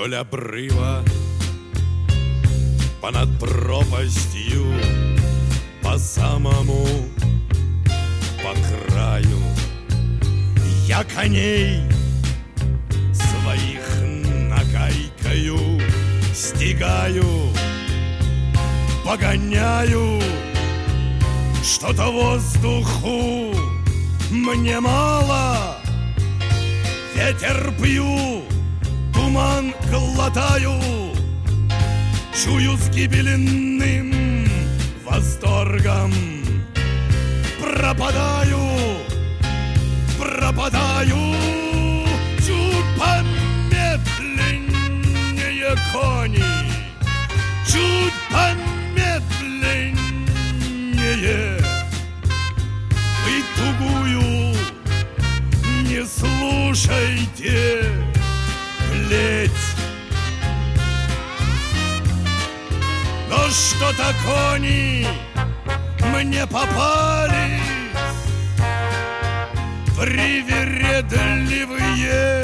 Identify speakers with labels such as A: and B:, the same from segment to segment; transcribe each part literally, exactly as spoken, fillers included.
A: Вдоль обрыва, понад пропастью, по самому, по краю, я коней своих нагайкою стигаю, погоняю. Что-то воздуху мне мало, ветер пью, туман глотаю, чую с гибельным восторгом. Пропадаю, пропадаю, чуть помедленнее кони, чуть помедленнее. Вы тугую не слушайте, плеть. Но что-то кони мне попались привередливые,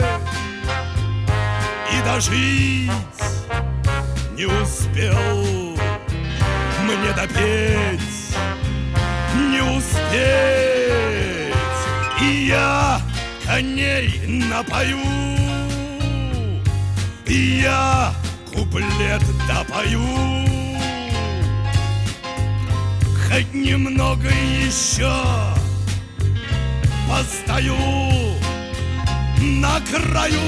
A: и дожить не успел мне допеть, не успеть. И я коней напою, и я куплет допою. Хоть немного еще постою на краю.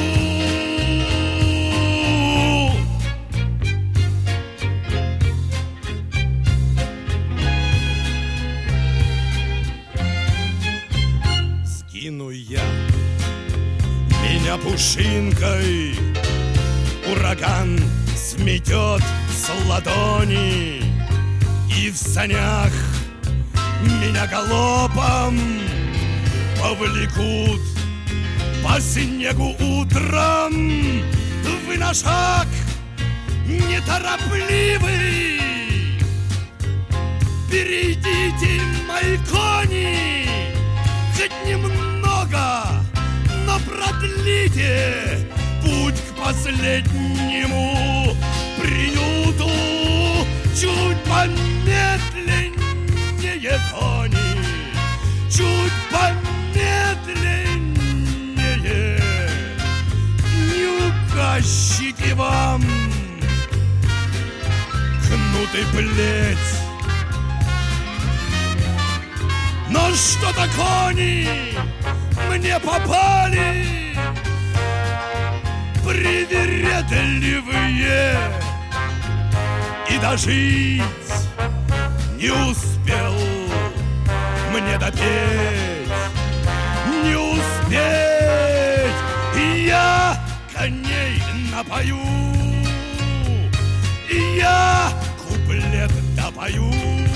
A: Скину я меня пушинкой, ураган сметет с ладони, и в санях меня галопом повлекут по снегу утром. Вы на шаг неторопливый, перейдите, мои кони, хоть немного, но продлите путь к последнему приюту. Чуть помедленнее кони, чуть помедленнее. Не указчики вам кнут и плеть. Но что-то кони мне попали привередливые, и дожить не успел мне допеть, не успеть. И я коней напою, и я куплет допою.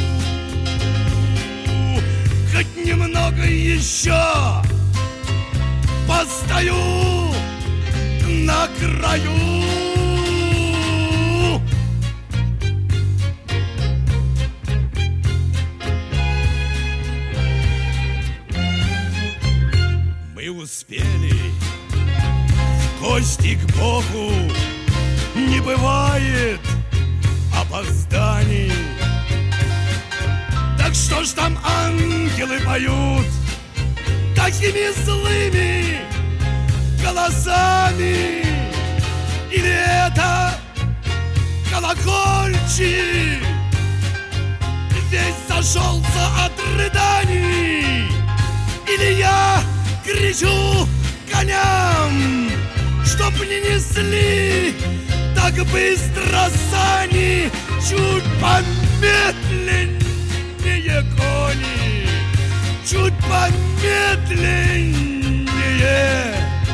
A: Хоть немного еще постою на краю. Успели в гости к Богу, не бывает опозданий. Так что ж там ангелы поют такими злыми голосами? Или это колокольчик весь зашелся от рыданий? Или я кричу коням, чтоб не несли так быстро сани? Чуть помедленнее кони, чуть помедленнее.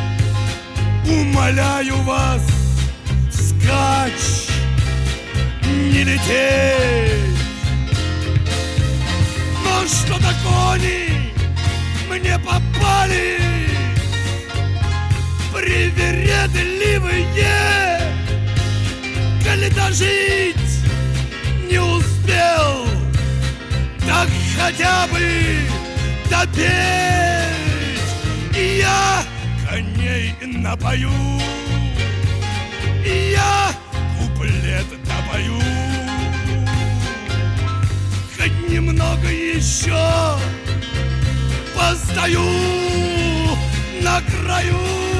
A: Умоляю вас, вскачь, не лететь. Но что-то кони мне попали привередливые, коли дожить не успел, так хотя бы допеть. И я коней напою, И я куплет допою. Хоть немного еще постою на краю.